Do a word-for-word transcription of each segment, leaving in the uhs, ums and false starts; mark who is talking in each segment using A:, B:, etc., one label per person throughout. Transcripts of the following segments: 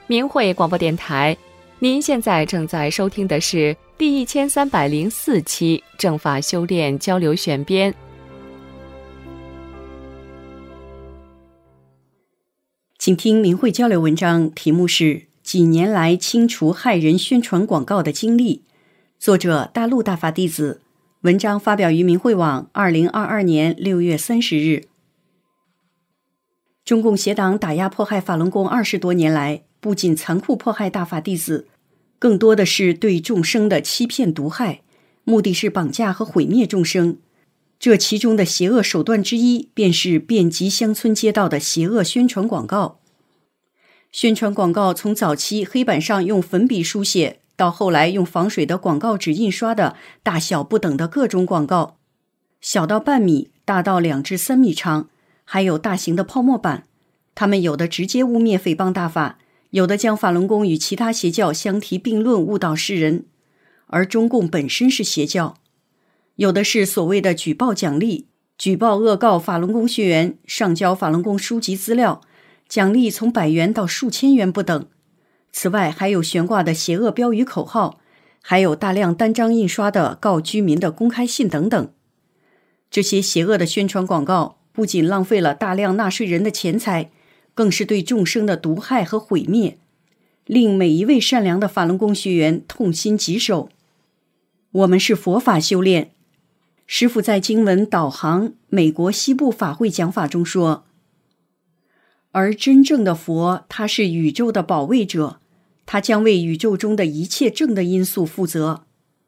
A: 明慧广播电台，您现在正在收听的是第一千三百零四期正法修炼交流选编。
B: 请听明慧交流文章，题目是几年来清除害人宣传广告的经历，作者大陆大法弟子，文章发表于明慧网二零二二年六月三十日。中共邪党打压迫害法轮功二十多年来，不仅残酷迫害大法弟子，更多的是对众生的欺骗毒害，目的是绑架和毁灭众生。这其中的邪恶手段之一，便是遍及乡村街道的邪恶宣传广告。宣传广告从早期黑板上用粉笔书写，到后来用防水的广告纸印刷的大小不等的各种广告，小到半米，大到两至三米长，还有大型的泡沫板。他们有的直接污蔑诽谤大法，有的将法轮功与其他邪教相提并论，误导世人。而中共本身是邪教，有的是所谓的举报奖励，举报恶告法轮功学员，上交法轮功书籍资料，奖励从百元到数千元不等。此外还有悬挂的邪恶标语口号，还有大量单张印刷的告居民的公开信等等。这些邪恶的宣传广告不仅浪费了大量纳税人的钱财，更是对众生的毒害和毁灭，令每一位善良的法轮功学员痛心疾首。我们是佛法修炼，师父在经文导航美国西部法会讲法中说，而真正的佛，他是宇宙的保卫者，他将为宇宙中的一切正的因素负责。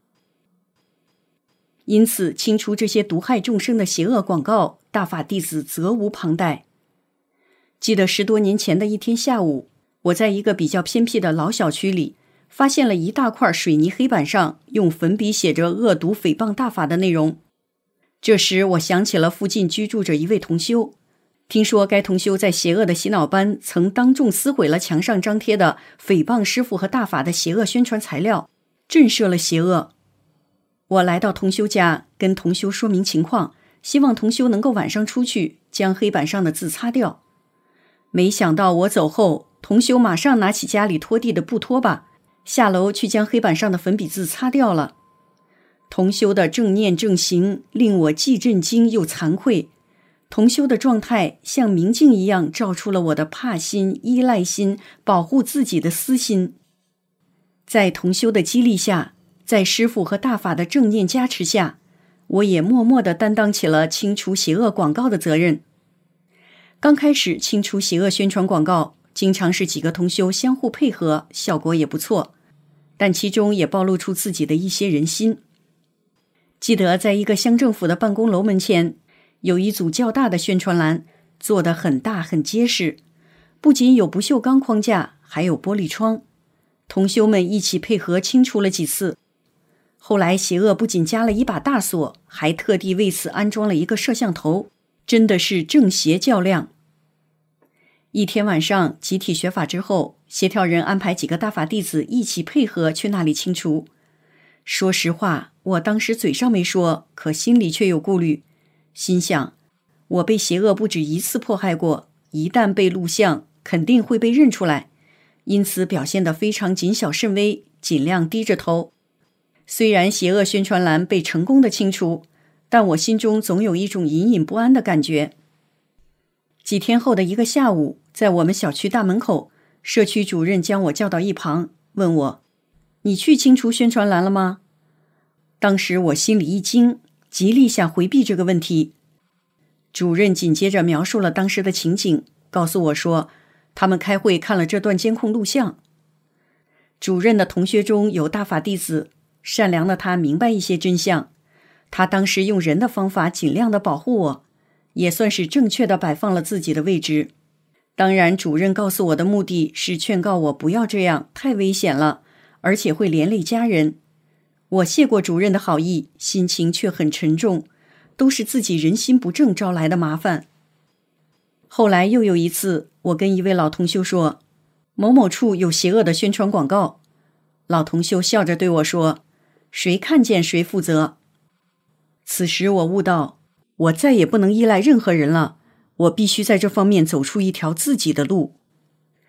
B: 因此清除这些毒害众生的邪恶广告，大法弟子责无旁贷。记得十多年前的一天下午，我在一个比较偏僻的老小区里，发现了一大块水泥黑板上用粉笔写着恶毒诽谤大法的内容。这时我想起了附近居住着一位同修，听说该同修在邪恶的洗脑班曾当众撕毁了墙上张贴的诽谤师父和大法的邪恶宣传材料，震慑了邪恶。我来到同修家，跟同修说明情况，希望同修能够晚上出去将黑板上的字擦掉。没想到我走后，同修马上拿起家里拖地的布拖把，下楼去将黑板上的粉笔字擦掉了。同修的正念正行令我既震惊又惭愧，同修的状态像明镜一样照出了我的怕心、依赖心、保护自己的私心。在同修的激励下，在师父和大法的正念加持下，我也默默地担当起了清除邪恶广告的责任。刚开始清除邪恶宣传广告，经常是几个同修相互配合，效果也不错，但其中也暴露出自己的一些人心。记得在一个乡政府的办公楼门前，有一组较大的宣传栏，做得很大很结实，不仅有不锈钢框架，还有玻璃窗。同修们一起配合清除了几次。后来邪恶不仅加了一把大锁，还特地为此安装了一个摄像头，真的是正邪较量。一天晚上集体学法之后，协调人安排几个大法弟子一起配合去那里清除。说实话，我当时嘴上没说，可心里却有顾虑，心想我被邪恶不止一次迫害过，一旦被录像肯定会被认出来，因此表现得非常谨小慎微，尽量低着头。虽然邪恶宣传栏被成功的清除，但我心中总有一种隐隐不安的感觉。几天后的一个下午，在我们小区大门口，社区主任将我叫到一旁，问我，你去清除宣传栏了吗？当时我心里一惊，极力想回避这个问题。主任紧接着描述了当时的情景，告诉我说，他们开会看了这段监控录像。主任的同学中有大法弟子，善良的他明白一些真相，他当时用人的方法尽量的保护我，也算是正确的摆放了自己的位置。当然，主任告诉我的目的是劝告我不要这样，太危险了，而且会连累家人。我谢过主任的好意，心情却很沉重，都是自己人心不正招来的麻烦。后来又有一次，我跟一位老同修说，某某处有邪恶的宣传广告。老同修笑着对我说，谁看见谁负责。此时我悟到，我再也不能依赖任何人了，我必须在这方面走出一条自己的路。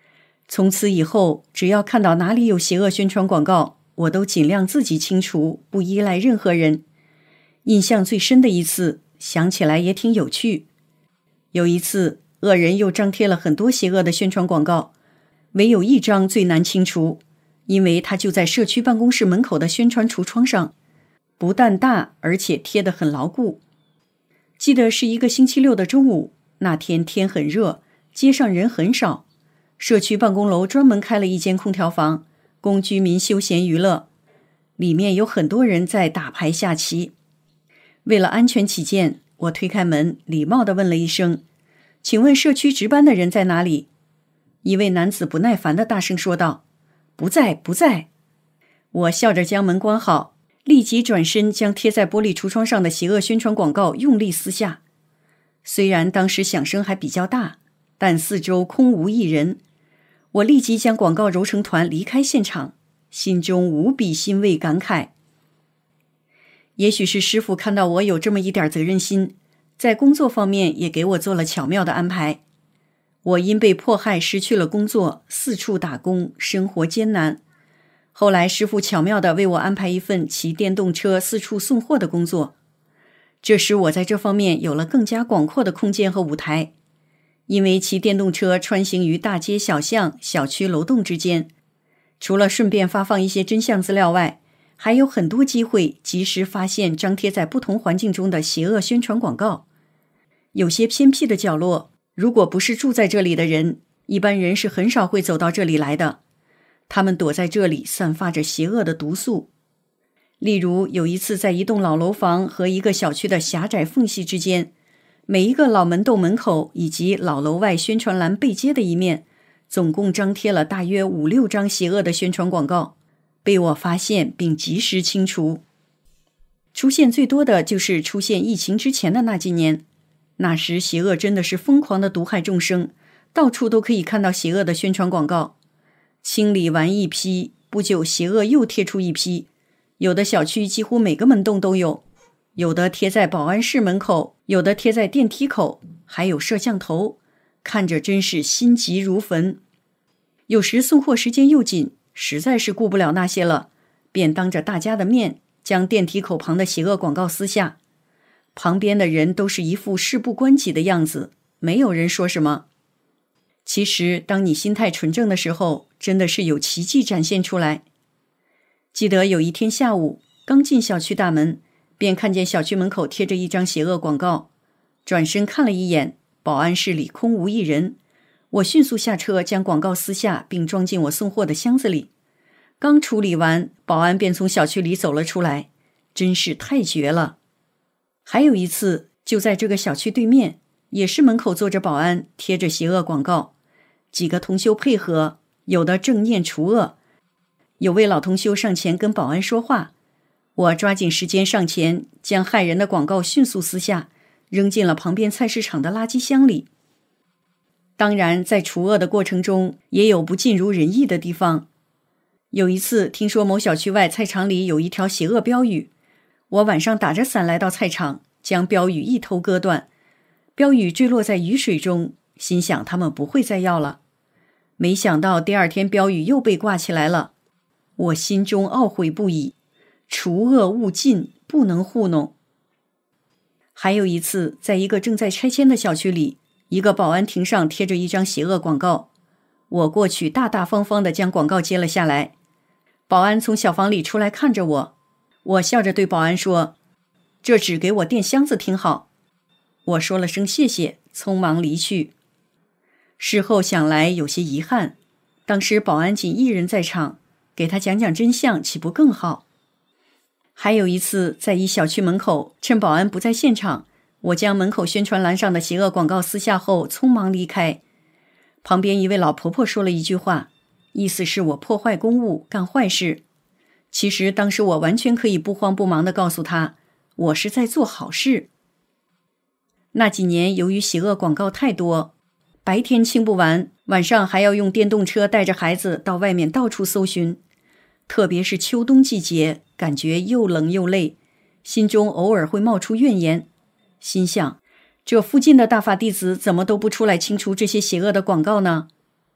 B: 从此以后，只要看到哪里有邪恶宣传广告，我都尽量自己清除，不依赖任何人。印象最深的一次，想起来也挺有趣。有一次，恶人又张贴了很多邪恶的宣传广告，唯有一张最难清除，因为它就在社区办公室门口的宣传橱窗上，不但大，而且贴得很牢固。记得是一个星期六的中午，那天天很热，街上人很少，社区办公楼专门开了一间空调房，供居民休闲娱乐，里面有很多人在打牌下棋。为了安全起见，我推开门，礼貌地问了一声：“请问社区值班的人在哪里？”一位男子不耐烦地大声说道：“不在，不在。”我笑着将门关好，立即转身将贴在玻璃橱窗上的邪恶宣传广告用力撕下。虽然当时响声还比较大，但四周空无一人。我立即将广告揉成团离开现场，心中无比欣慰感慨。也许是师傅看到我有这么一点责任心，在工作方面也给我做了巧妙的安排。我因被迫害失去了工作，四处打工，生活艰难。后来师傅巧妙地为我安排一份骑电动车四处送货的工作，这时我在这方面有了更加广阔的空间和舞台。因为骑电动车穿行于大街小巷、小区楼栋之间，除了顺便发放一些真相资料外，还有很多机会及时发现张贴在不同环境中的邪恶宣传广告。有些偏僻的角落，如果不是住在这里的人，一般人是很少会走到这里来的。他们躲在这里，散发着邪恶的毒素。例如，有一次在一栋老楼房和一个小区的狭窄缝隙之间，每一个老门洞门口以及老楼外宣传栏背街的一面，总共张贴了大约五六张邪恶的宣传广告，被我发现并及时清除。出现最多的就是出现疫情之前的那几年，那时邪恶真的是疯狂的毒害众生，到处都可以看到邪恶的宣传广告。清理完一批，不久邪恶又贴出一批，有的小区几乎每个门洞都有，有的贴在保安室门口，有的贴在电梯口，还有摄像头，看着真是心急如焚。有时送货时间又紧，实在是顾不了那些了，便当着大家的面将电梯口旁的邪恶广告撕下。旁边的人都是一副事不关己的样子，没有人说什么。其实当你心态纯正的时候，真的是有奇迹展现出来。记得有一天下午，刚进小区大门，便看见小区门口贴着一张邪恶广告，转身看了一眼，保安室里空无一人。我迅速下车将广告撕下，并装进我送货的箱子里。刚处理完，保安便从小区里走了出来，真是太绝了。还有一次，就在这个小区对面，也是门口坐着保安，贴着邪恶广告，几个同修配合，有的正念除恶，有位老同修上前跟保安说话。我抓紧时间上前，将害人的广告迅速撕下，扔进了旁边菜市场的垃圾箱里。当然，在除恶的过程中，也有不尽如人意的地方。有一次，听说某小区外菜场里有一条邪恶标语，我晚上打着伞来到菜场，将标语一头割断，标语坠落在雨水中，心想他们不会再要了。没想到第二天标语又被挂起来了，我心中懊悔不已。除恶务尽，不能糊弄。还有一次，在一个正在拆迁的小区里，一个保安亭上贴着一张邪恶广告，我过去大大方方地将广告接了下来。保安从小房里出来看着我，我笑着对保安说：“这纸给我垫箱子挺好。”我说了声谢谢，匆忙离去。事后想来有些遗憾，当时保安仅一人在场，给他讲讲真相岂不更好？还有一次，在一小区门口，趁保安不在现场，我将门口宣传栏上的邪恶广告撕下后匆忙离开。旁边一位老婆婆说了一句话，意思是我破坏公物，干坏事。其实当时我完全可以不慌不忙地告诉她，我是在做好事。那几年由于邪恶广告太多，白天清不完，晚上还要用电动车带着孩子到外面到处搜寻。特别是秋冬季节，感觉又冷又累，心中偶尔会冒出怨言，心想这附近的大法弟子怎么都不出来清除这些邪恶的广告呢？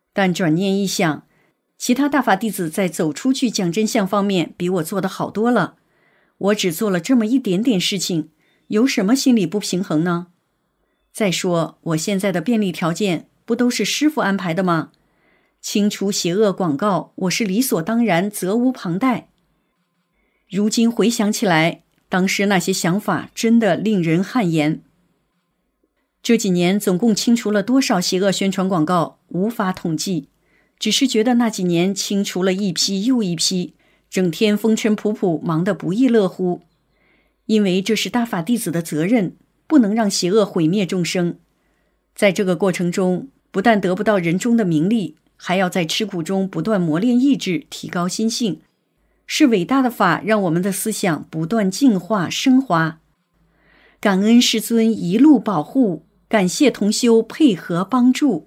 B: 但转念一想，其他大法弟子在走出去讲真相方面比我做得好多了，我只做了这么一点点事情，有什么心理不平衡呢？再说，我现在的便利条件不都是师父安排的吗？清除邪恶广告，我是理所当然，责无旁贷。如今回想起来，当时那些想法真的令人汗颜。这几年总共清除了多少邪恶宣传广告，无法统计，只是觉得那几年清除了一批又一批，整天风尘仆仆，忙得不亦乐乎。因为这是大法弟子的责任，不能让邪恶毁灭众生。在这个过程中，不但得不到人中的名利，还要在吃苦中不断磨练意志，提高心性。是伟大的法让我们的思想不断进化升华。感恩师尊一路保护，感谢同修配合帮助。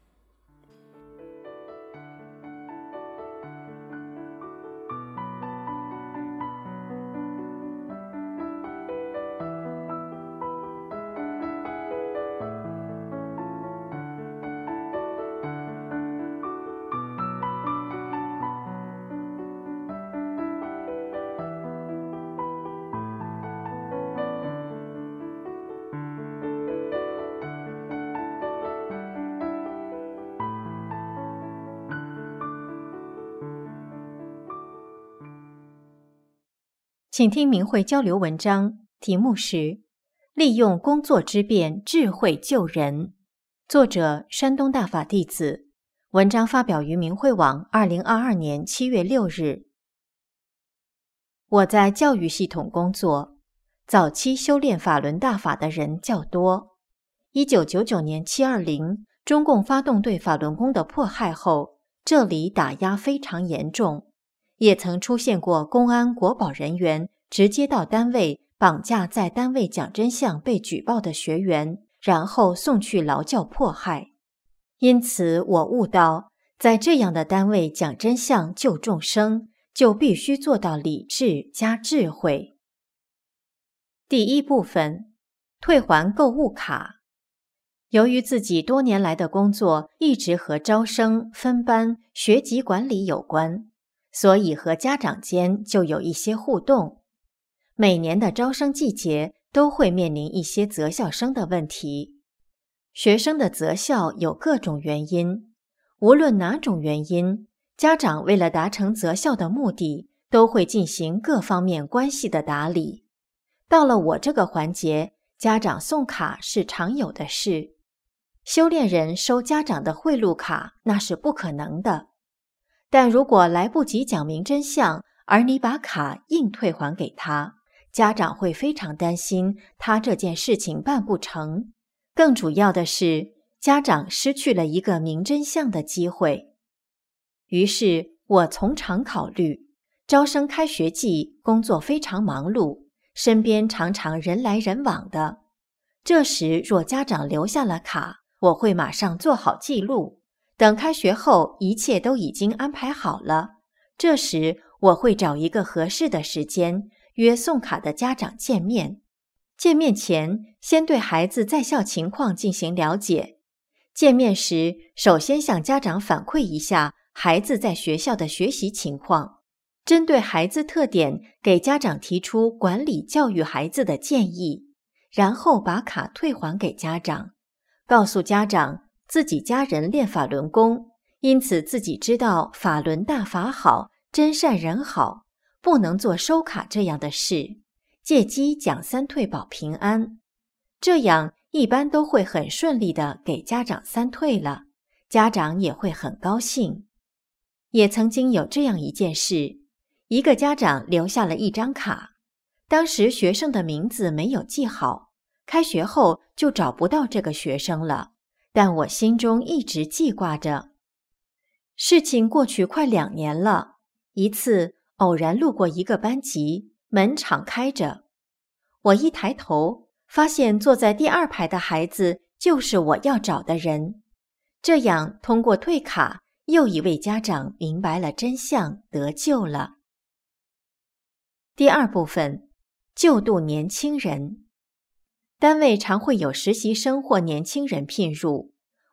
C: 请听明慧交流文章，题目是利用工作之便智慧救人，作者山东大法弟子，文章发表于明慧网二零二二年七月六日。我在教育系统工作，早期修炼法轮大法的人较多。一九九九年七二零，中共发动对法轮功的迫害后，这里打压非常严重，也曾出现过公安国保人员直接到单位绑架在单位讲真相被举报的学员，然后送去劳教迫害。因此我悟到，在这样的单位讲真相救众生，就必须做到理智加智慧。第一部分，退还购物卡。由于自己多年来的工作一直和招生、分班、学籍管理有关，所以和家长间就有一些互动。每年的招生季节都会面临一些择校生的问题。学生的择校有各种原因，无论哪种原因，家长为了达成择校的目的，都会进行各方面关系的打理。到了我这个环节，家长送卡是常有的事。修炼人收家长的贿赂卡，那是不可能的。但如果来不及讲明真相，而你把卡硬退还给他，家长会非常担心他这件事情办不成。更主要的是，家长失去了一个明真相的机会。于是我从长考虑，招生开学季工作非常忙碌，身边常常人来人往的。这时若家长留下了卡，我会马上做好记录，等开学后一切都已经安排好了，这时我会找一个合适的时间，约送卡的家长见面。见面前，先对孩子在校情况进行了解。见面时，首先向家长反馈一下孩子在学校的学习情况，针对孩子特点给家长提出管理教育孩子的建议，然后把卡退还给家长，告诉家长自己家人练法轮功，因此自己知道法轮大法好，真善人好，不能做收卡这样的事，借机讲三退保平安。这样一般都会很顺利地给家长三退了，家长也会很高兴。也曾经有这样一件事，一个家长留下了一张卡，当时学生的名字没有记好，开学后就找不到这个学生了，但我心中一直记挂着。事情过去快两年了，一次偶然路过一个班级，门敞开着，我一抬头，发现坐在第二排的孩子就是我要找的人。这样通过退卡，又一位家长明白了真相，得救了。第二部分，救度年轻人。单位常会有实习生或年轻人聘入，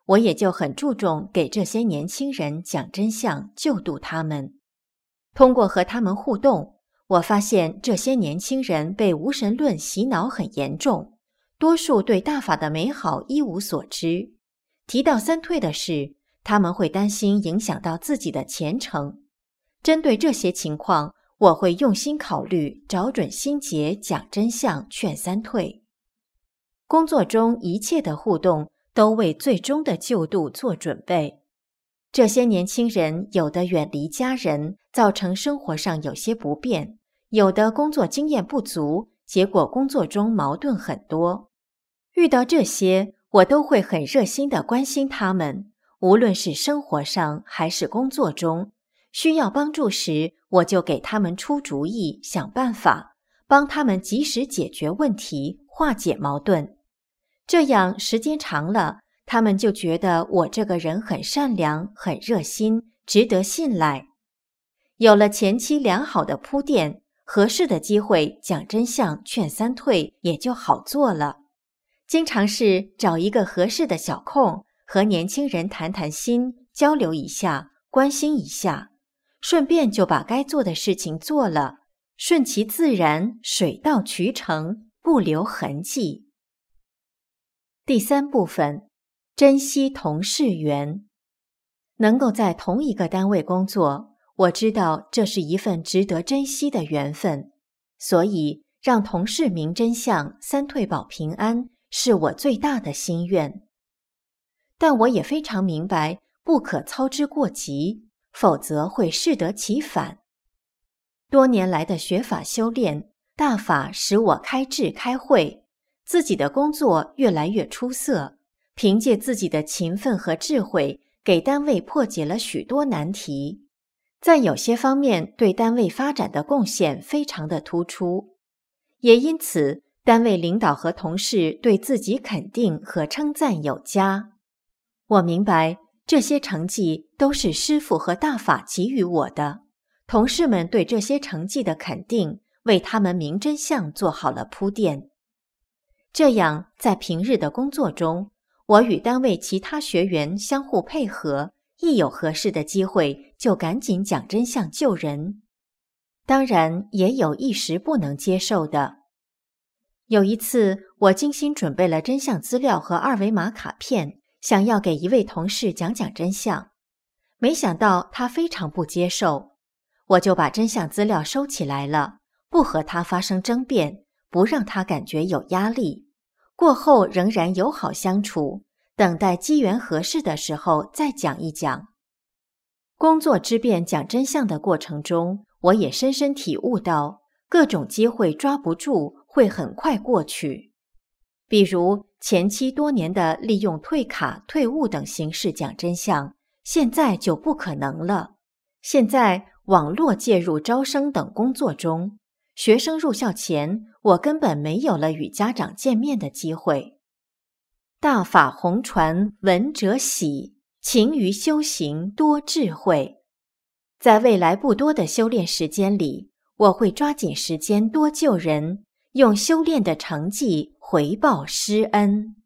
C: 我也就很注重给这些年轻人讲真相，救度他们。通过和他们互动，我发现这些年轻人被无神论洗脑很严重，多数对大法的美好一无所知。提到三退的事，他们会担心影响到自己的前程。针对这些情况，我会用心考虑，找准心结，讲真相，劝三退。工作中一切的互动都为最终的救度做准备。这些年轻人有的远离家人，造成生活上有些不便，有的工作经验不足，结果工作中矛盾很多。遇到这些，我都会很热心地关心他们，无论是生活上还是工作中，需要帮助时，我就给他们出主意，想办法，帮他们及时解决问题，化解矛盾。这样时间长了，他们就觉得我这个人很善良，很热心，值得信赖。有了前期良好的铺垫，合适的机会讲真相，劝三退也就好做了。经常是找一个合适的小空，和年轻人谈谈心，交流一下，关心一下，顺便就把该做的事情做了，顺其自然，水到渠成，不留痕迹。第三部分，珍惜同事缘。能够在同一个单位工作，我知道这是一份值得珍惜的缘分，所以让同事明真相，三退保平安，是我最大的心愿。但我也非常明白，不可操之过急，否则会适得其反。多年来的学法修炼，大法使我开智开慧，自己的工作越来越出色，凭借自己的勤奋和智慧，给单位破解了许多难题，在有些方面对单位发展的贡献非常的突出，也因此单位领导和同事对自己肯定和称赞有加。我明白这些成绩都是师父和大法给予我的，同事们对这些成绩的肯定，为他们明真相做好了铺垫。这样在平日的工作中，我与单位其他学员相互配合，一有合适的机会就赶紧讲真相救人。当然也有一时不能接受的。有一次，我精心准备了真相资料和二维码卡片，想要给一位同事讲讲真相，没想到他非常不接受，我就把真相资料收起来了，不和他发生争辩，不让他感觉有压力。过后仍然友好相处，等待机缘合适的时候再讲一讲。工作之便讲真相的过程中，我也深深体悟到，各种机会抓不住，会很快过去。比如前期多年的利用退卡、退务等形式讲真相，现在就不可能了。现在网络介入招生等工作中，学生入校前，我根本没有了与家长见面的机会。大法弘传，闻者喜，勤于修行，多智慧。在未来不多的修炼时间里，我会抓紧时间多救人，用修炼的成绩回报师恩。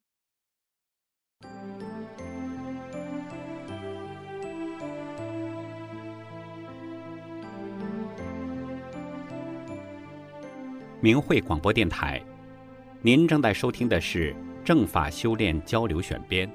D: 明慧广播电台，您正在收听的是正法修炼交流选编。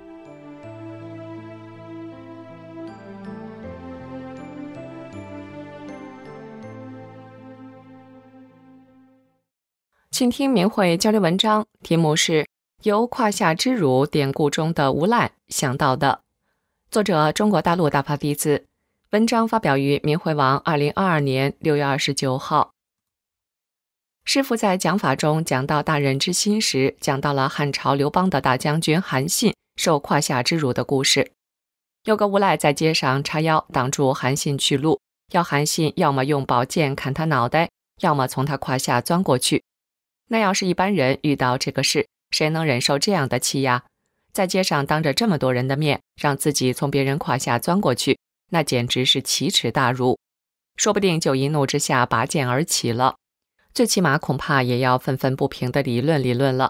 A: 请听明慧交流文章，题目是由胯下之辱典故中的无赖想到的，作者中国大陆大法弟子，文章发表于明慧网二零二二年六月二十九号。师父在讲法中讲到大任之心时，讲到了汉朝刘邦的大将军韩信受胯下之辱的故事。有个无赖在街上叉腰挡住韩信去路，要韩信要么用宝剑砍他脑袋，要么从他胯下钻过去。那要是一般人遇到这个事，谁能忍受这样的气呀？在街上当着这么多人的面，让自己从别人胯下钻过去，那简直是奇耻大辱，说不定就一怒之下拔剑而起了。最起码恐怕也要愤愤不平地理论理论了，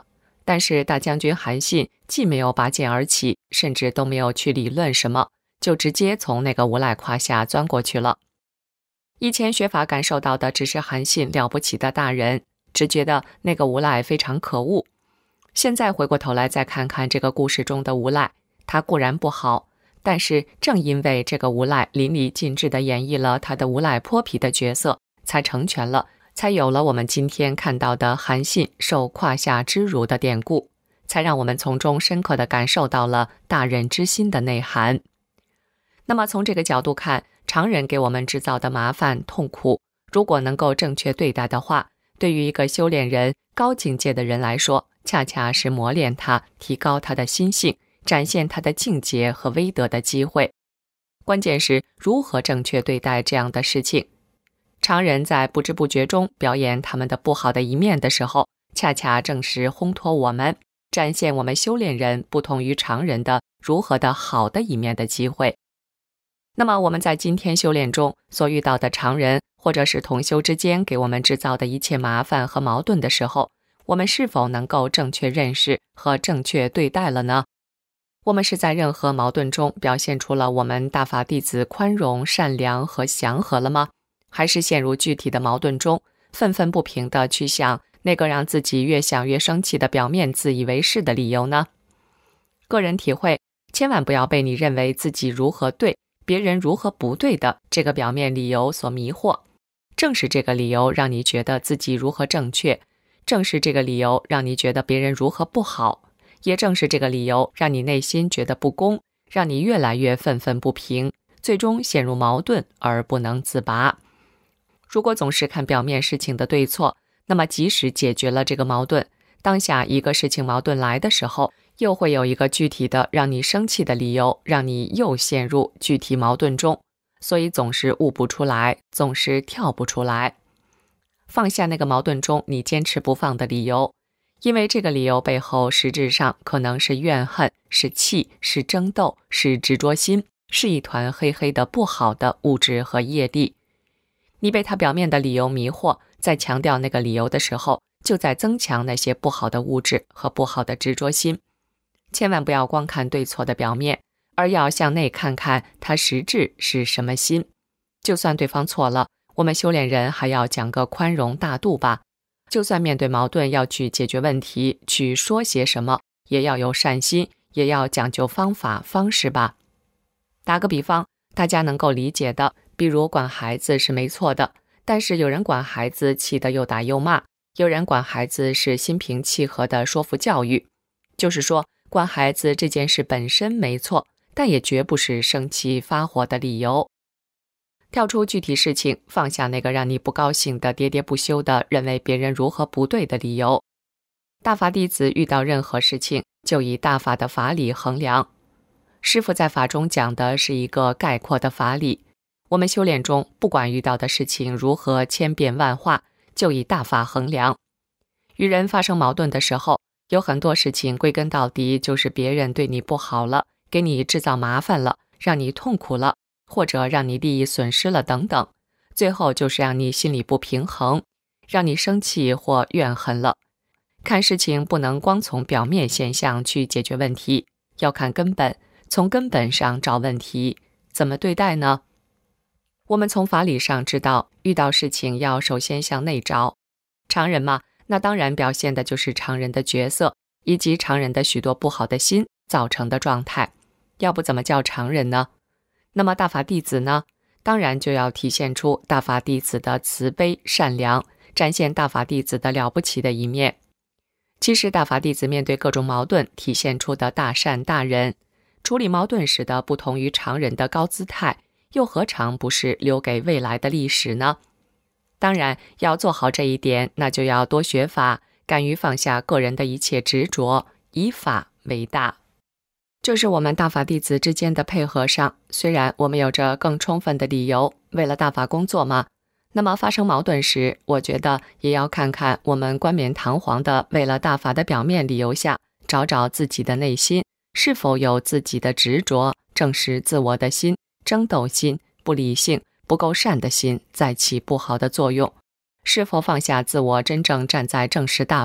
A: 但是大将军韩信既没有拔剑而起，甚至都没有去理论什么，就直接从那个无赖胯下钻过去了。以前学法感受到的只是韩信了不起的大人，只觉得那个无赖非常可恶。现在回过头来再看看这个故事中的无赖，他固然不好，但是正因为这个无赖淋漓尽致地演绎了他的无赖泼皮的角色，才成全了，才有了我们今天看到的韩信受胯下之辱的典故，才让我们从中深刻地感受到了大人之心的内涵。那么从这个角度看，常人给我们制造的麻烦痛苦，如果能够正确对待的话，对于一个修炼人、高境界的人来说，恰恰是磨练他、提高他的心性、展现他的境界和威德的机会。关键是如何正确对待这样的事情。常人在不知不觉中表演他们的不好的一面的时候，恰恰正是烘托我们、展现我们修炼人不同于常人的如何的好的一面的机会。那么我们在今天修炼中所遇到的常人，或者是同修之间给我们制造的一切麻烦和矛盾的时候，我们是否能够正确认识和正确对待了呢？我们是在任何矛盾中表现出了我们大法弟子宽容、善良和祥和了吗？还是陷入具体的矛盾中，愤愤不平地去想那个让自己越想越生气的表面自以为是的理由呢？个人体会，千万不要被你认为自己如何对，别人如何不对的这个表面理由所迷惑。正是这个理由让你觉得自己如何正确，正是这个理由让你觉得别人如何不好，也正是这个理由让你内心觉得不公，让你越来越愤愤不平，最终陷入矛盾而不能自拔。如果总是看表面事情的对错，那么即使解决了这个矛盾，当下一个事情矛盾来的时候，又会有一个具体的让你生气的理由，让你又陷入具体矛盾中，所以总是悟不出来，总是跳不出来。放下那个矛盾中你坚持不放的理由，因为这个理由背后实质上可能是怨恨，是气，是争斗，是执着心，是一团黑黑的不好的物质和业力。你被它表面的理由迷惑，在强调那个理由的时候，就在增强那些不好的物质和不好的执着心。千万不要光看对错的表面，而要向内看看它实质是什么心。就算对方错了，我们修炼人还要讲个宽容大度吧。就算面对矛盾要去解决问题，去说些什么，也要有善心，也要讲究方法方式吧。打个比方，大家能够理解的，比如管孩子是没错的，但是有人管孩子气得又打又骂，有人管孩子是心平气和的说服教育。就是说，管孩子这件事本身没错，但也绝不是生气发火的理由。跳出具体事情，放下那个让你不高兴的喋喋不休的认为别人如何不对的理由。大法弟子遇到任何事情，就以大法的法理衡量。师父在法中讲的是一个概括的法理，我们修炼中不管遇到的事情如何千变万化，就以大法衡量。与人发生矛盾的时候，有很多事情归根到底就是别人对你不好了，给你制造麻烦了，让你痛苦了，或者让你利益损失了等等，最后就是让你心里不平衡，让你生气或怨恨了。看事情不能光从表面现象去解决问题，要看根本，从根本上找问题。怎么对待呢？我们从法理上知道，遇到事情要首先向内找。常人嘛，那当然表现的就是常人的角色，以及常人的许多不好的心造成的状态，要不怎么叫常人呢？那么大法弟子呢？当然就要体现出大法弟子的慈悲善良，展现大法弟子的了不起的一面。其实大法弟子面对各种矛盾体现出的大善大仁，处理矛盾时的不同于常人的高姿态，又何尝不是留给未来的历史呢？当然要做好这一点，那就要多学法，敢于放下个人的一切执着，以法为大。就是我们大法弟子之间的配合上，虽然我们有着更充分的理由，为了大法工作嘛，那么发生矛盾时，我觉得也要看看我们冠冕堂皇的为了大法的表面理由下，找找自己的内心是否有自己的执着，正视自我的心、争斗心、不理性、不够善的心在起不好的作用，是否放下自我，真正站在正视大法、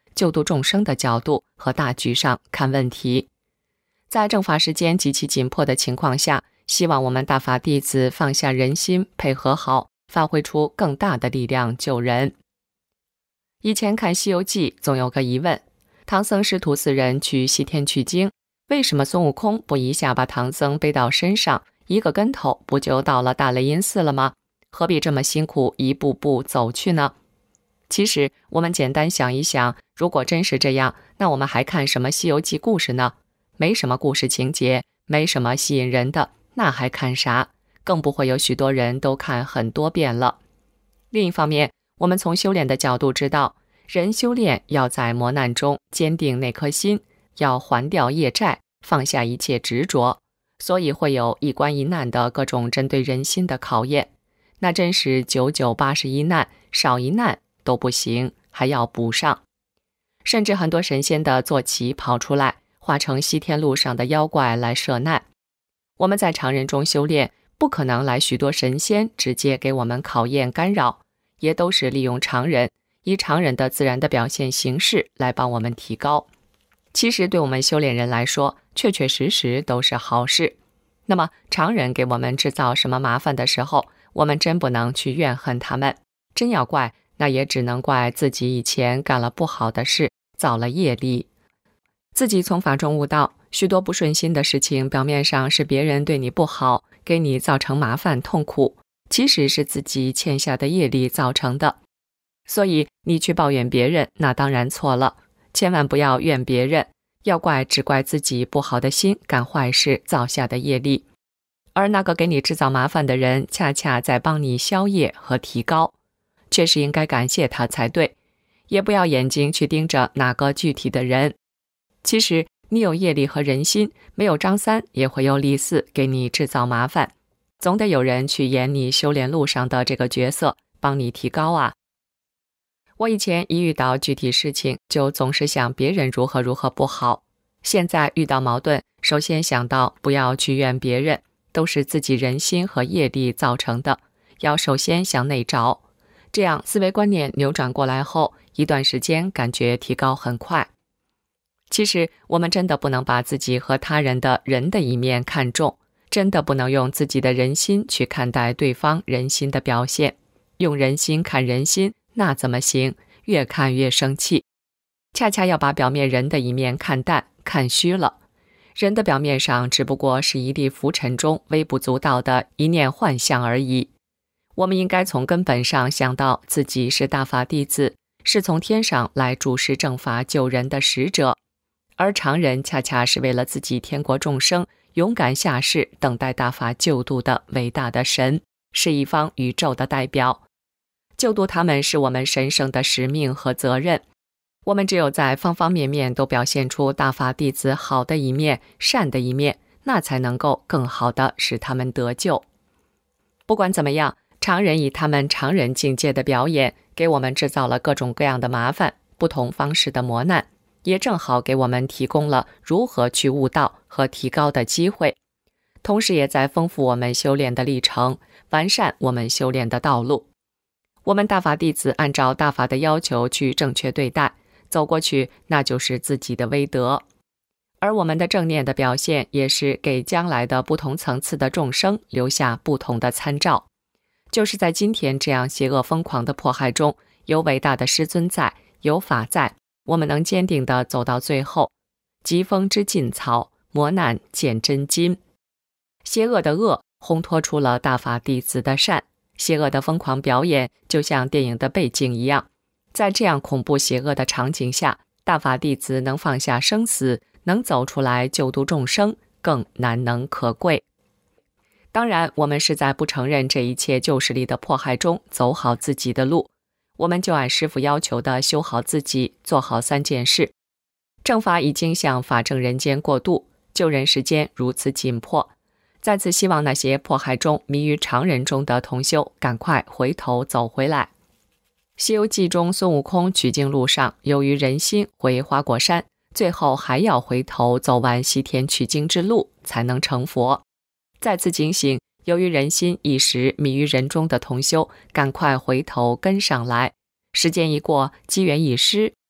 A: 救度众生的角度和大局上看问题。在正法时间极其紧迫的情况下，希望我们大法弟子放下人心，配合好，发挥出更大的力量救人。以前看《西游记》总有个疑问，唐僧师徒四人去西天取经，为什么孙悟空不一下把唐僧背到身上，一个跟头不就到了大雷音寺了吗？何必这么辛苦一步步走去呢？其实我们简单想一想，如果真是这样，那我们还看什么《西游记》故事呢？没什么故事情节，没什么吸引人的，那还看啥？更不会有许多人都看很多遍了。另一方面，我们从修炼的角度知道，人修炼要在磨难中坚定那颗心，要还掉业债，放下一切执着，所以会有一关一难的各种针对人心的考验。那真是九九八十一难，少一难都不行，还要补上。甚至很多神仙的坐骑跑出来，化成西天路上的妖怪来设难。我们在常人中修炼，不可能来许多神仙直接给我们考验干扰，也都是利用常人，以常人的自然的表现形式来帮我们提高。其实对我们修炼人来说，确确实实都是好事。那么常人给我们制造什么麻烦的时候，我们真不能去怨恨他们，真要怪，那也只能怪自己以前干了不好的事，造了业力。自己从法中悟到，许多不顺心的事情，表面上是别人对你不好，给你造成麻烦痛苦，其实是自己欠下的业力造成的。所以你去抱怨别人，那当然错了，千万不要怨别人，要怪只怪自己不好的心干坏事造下的业力。而那个给你制造麻烦的人，恰恰在帮你消业和提高，确实应该感谢他才对，也不要眼睛去盯着哪个具体的人。其实你有业力和人心，没有张三也会有李四给你制造麻烦，总得有人去演你修炼路上的这个角色，帮你提高啊。我以前一遇到具体事情，就总是想别人如何如何不好，现在遇到矛盾，首先想到不要去怨别人，都是自己人心和业力造成的，要首先向内找，这样思维观念扭转过来后，一段时间感觉提高很快。其实我们真的不能把自己和他人的人的一面看重，真的不能用自己的人心去看待对方人心的表现，用人心看人心，那怎么行？越看越生气。恰恰要把表面人的一面看淡，看虚了。人的表面上只不过是一粒浮尘中微不足道的一念幻象而已。我们应该从根本上想到自己是大法弟子，是从天上来主持正法救人的使者，而常人恰恰是为了自己天国众生勇敢下世等待大法救度的伟大的神，是一方宇宙的代表。救度他们是我们神圣的使命和责任。我们只有在方方面面都表现出大法弟子好的一面，善的一面，那才能够更好的使他们得救。不管怎么样，常人以他们常人境界的表演，给我们制造了各种各样的麻烦，不同方式的磨难，也正好给我们提供了如何去悟道和提高的机会，同时也在丰富我们修炼的历程，完善我们修炼的道路。我们大法弟子按照大法的要求去正确对待，走过去，那就是自己的威德。而我们的正念的表现，也是给将来的不同层次的众生留下不同的参照。就是在今天这样邪恶疯狂的迫害中，有伟大的师尊在，有法在，我们能坚定地走到最后。疾风知劲草，磨难见真金。邪恶的恶烘托出了大法弟子的善，邪恶的疯狂表演就像电影的背景一样。在这样恐怖邪恶的场景下，大法弟子能放下生死，能走出来救度众生，更难能可贵。当然，我们是在不承认这一切旧势力的迫害中走好自己的路，我们就按师父要求的修好自己，做好三件事。正法已经向法正人间过渡，救人时间如此紧迫，再次希望那些迫害中迷于常人中的同修赶快回头走回来。西游记中孙悟空取经路上，由于人心回花果山，最后还要回头走完西天取经之路才能成佛。再次警醒，由于人心一时迷于人中的同修赶快回头跟上来，时间一过，机缘一失，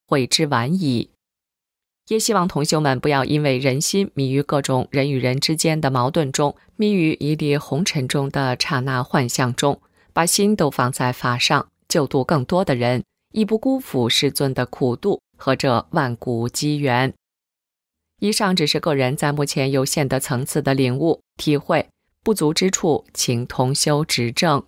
A: 悔之晚矣。也希望同修们不要因为人心迷于各种人与人之间的矛盾中，迷于一粒红尘中的刹那幻象中，把心都放在法上，救度更多的人，以不辜负师尊的苦度和这万古机缘。以上只是个人在目前有限的层次的领悟体会，不足之处请同修指正。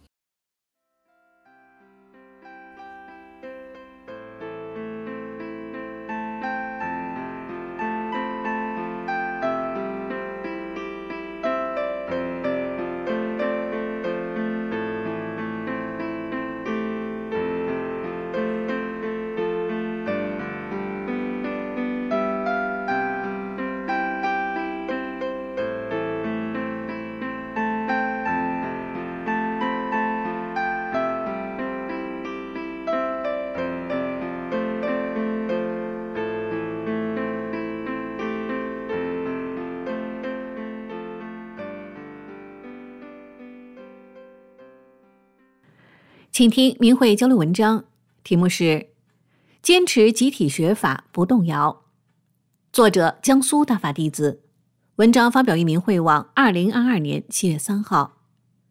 C: 请听明慧交流文章，题目是坚持集体学法不动摇，作者江苏大法弟子，文章发表于明慧网二零二二年七月三号。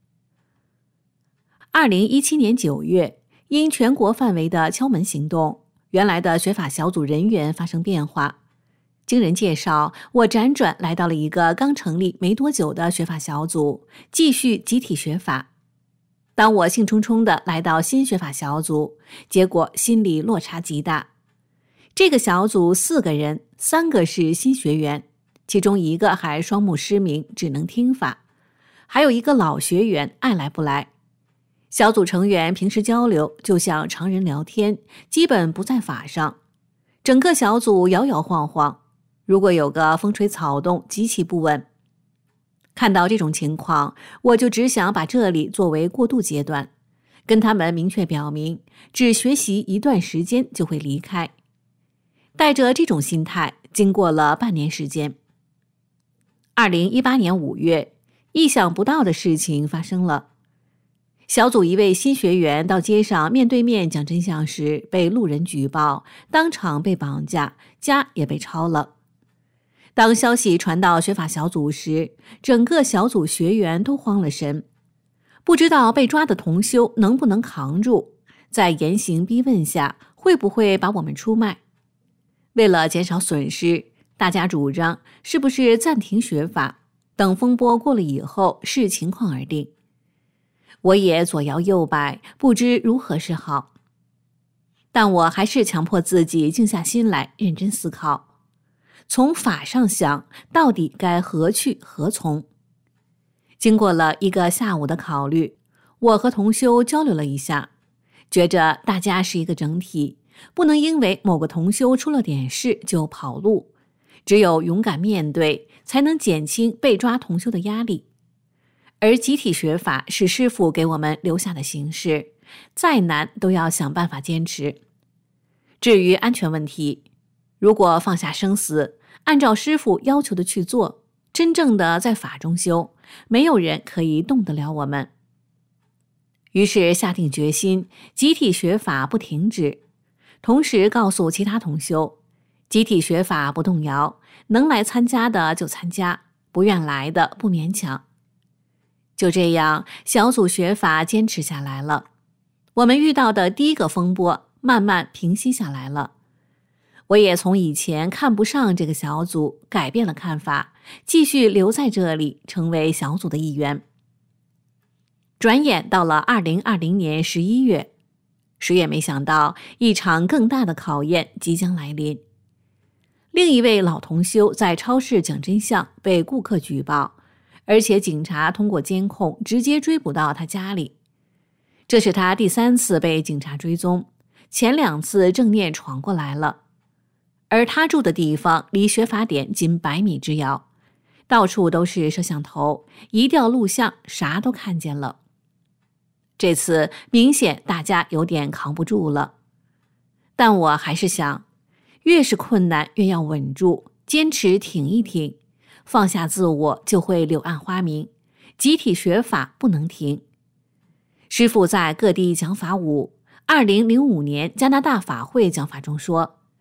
C: 二零一七年九月，因全国范围的敲门行动，原来的学法小组人员发生变化。经人介绍，我辗转来到了一个刚成立没多久的学法小组，继续集体学法。当我兴冲冲地来到新学法小组，结果心里落差极大。这个小组四个人，三个是新学员，其中一个还双目失明，只能听法，还有一个老学员爱来不来。小组成员平时交流就像常人聊天，基本不在法上。整个小组摇摇晃晃，如果有个风吹草动，极其不稳。看到这种情况，我就只想把这里作为过渡阶段，跟他们明确表明，只学习一段时间就会离开。带着这种心态，经过了半年时间。二零一八年五月，意想不到的事情发生了。小组一位新学员到街上面对面讲真相时，被路人举报，当场被绑架，家也被抄了。当消息传到学法小组时，整个小组学员都慌了神，不知道被抓的同修能不能扛住，在严刑逼问下会不会把我们出卖。为了减少损失，大家主张是不是暂停学法，等风波过了以后视情况而定。我也左摇右摆，不知如何是好，但我还是强迫自己静下心来认真思考，从法上想，到底该何去何从。经过了一个下午的考虑，我和同修交流了一下，觉着大家是一个整体，不能因为某个同修出了点事就跑路，只有勇敢面对，才能减轻被抓同修的压力。而集体学法是师父给我们留下的形式，再难都要想办法坚持。至于安全问题，如果放下生死，按照师父要求的去做，真正的在法中修，没有人可以动得了我们。于是下定决心，集体学法不停止，同时告诉其他同修，集体学法不动摇，能来参加的就参加，不愿来的不勉强。就这样，小组学法坚持下来了。我们遇到的第一个风波慢慢平息下来了。我也从以前看不上这个小组，改变了看法，继续留在这里，成为小组的一员。转眼到了二零二零年十一月，谁也没想到一场更大的考验即将来临。另一位老同修在超市讲真相被顾客举报，而且警察通过监控直接追捕到他家里。这是他第三次被警察追踪，前两次正念闯过来了。而他住的地方离学法点仅百米之遥，到处都是摄像头，一调录像啥都看见了。这次明显大家有点扛不住了，但我还是想，越是困难越要稳住，坚持挺一挺，放下自我就会柳暗花明，集体学法不能停。师父在各地讲法五，二零零五年加拿大法会讲法中说，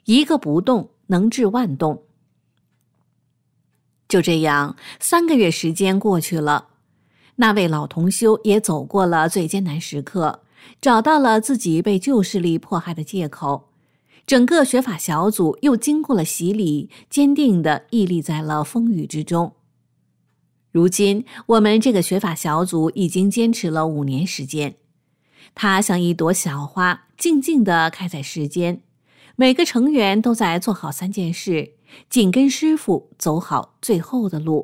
E: 一个不动能治万动。就这样，三个月时间过去了，那位老同修也走过了最艰难时刻，找到了自己被旧势力迫害的借口。整个学法小组又经过了洗礼，坚定地屹立在了风雨之中。如今，我们这个学法小组已经坚持了五年时间，它像一朵小花，静静地开在世间。每个成员都在做好三件事，紧跟师父走好最后的路。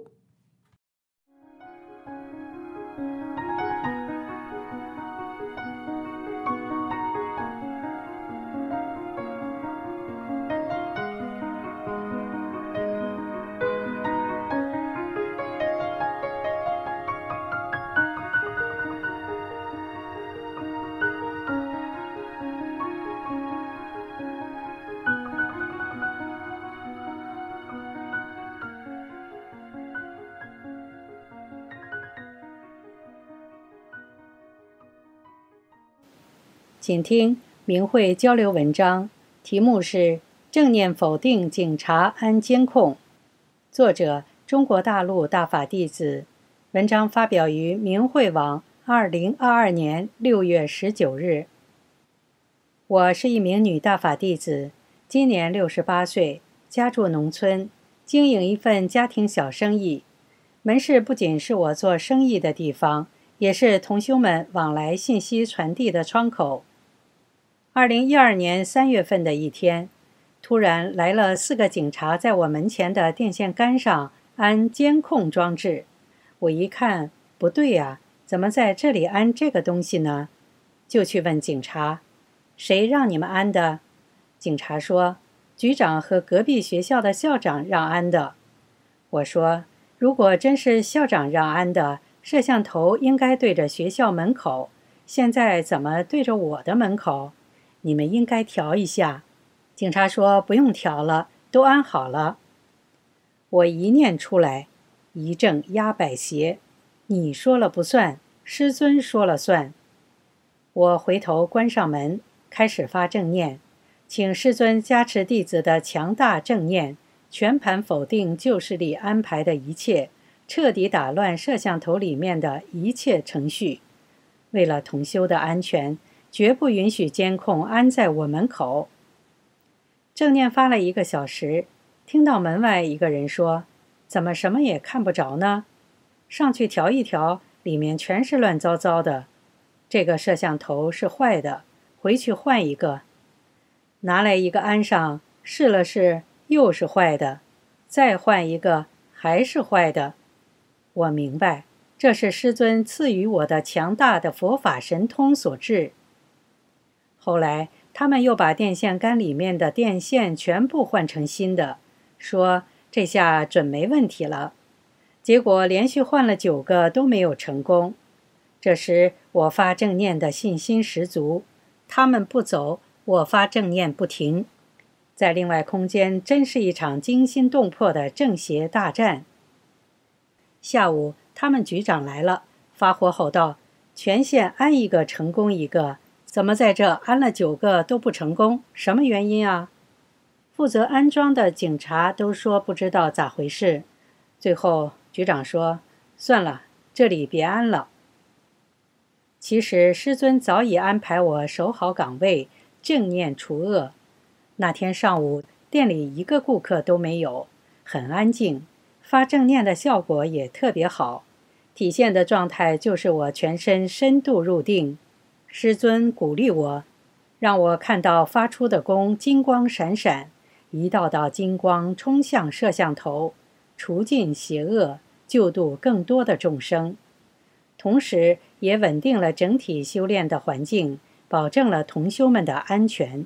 F: 请听明慧交流文章，题目是正念否定警察安监控，作者中国大陆大法弟子，文章发表于明慧网二零二二年六月十九日。我是一名女大法弟子，今年六十八岁，家住农村，经营一份家庭小生意。门市不仅是我做生意的地方，也是同修们往来信息传递的窗口。二零一二年三月份的一天，突然来了四个警察，在我门前的电线杆上安监控装置。我一看，不对呀，怎么在这里安这个东西呢？就去问警察，谁让你们安的？警察说，局长和隔壁学校的校长让安的。我说，如果真是校长让安的，摄像头应该对着学校门口，现在怎么对着我的门口？你们应该调一下。警察说不用调了，都安好了。我一念出来，一正压百邪，你说了不算，师尊说了算。我回头关上门，开始发正念，请师尊加持弟子的强大正念，全盘否定旧势力安排的一切，彻底打乱摄像头里面的一切程序。为了同修的安全，绝不允许监控安在我门口。正念发了一个小时，听到门外一个人说，怎么什么也看不着呢？上去调一调，里面全是乱糟糟的。这个摄像头是坏的，回去换一个。拿来一个安上，试了试，又是坏的，再换一个，还是坏的。我明白，这是师尊赐予我的强大的佛法神通所致。后来他们又把电线杆里面的电线全部换成新的，说这下准没问题了。结果连续换了九个都没有成功。这时我发正念的信心十足，他们不走，我发正念不停。在另外空间真是一场惊心动魄的正邪大战。下午他们局长来了，发火吼道，全县安一个成功一个，怎么在这安了九个都不成功？什么原因啊？负责安装的警察都说不知道咋回事。最后局长说，算了，这里别安了。其实师尊早已安排我守好岗位，正念除恶。那天上午店里一个顾客都没有，很安静，发正念的效果也特别好，体现的状态就是我全身深度入定。师尊鼓励我，让我看到发出的光金光闪闪，一道道金光冲向摄像头，除尽邪恶，救度更多的众生，同时也稳定了整体修炼的环境，保证了同修们的安全。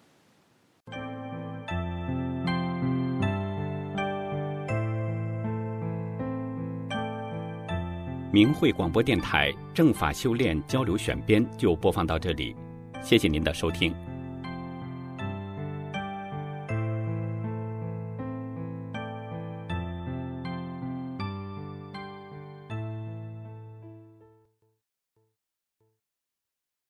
D: 明慧广播电台正法修炼交流选编就播放到这里，谢谢您的收听。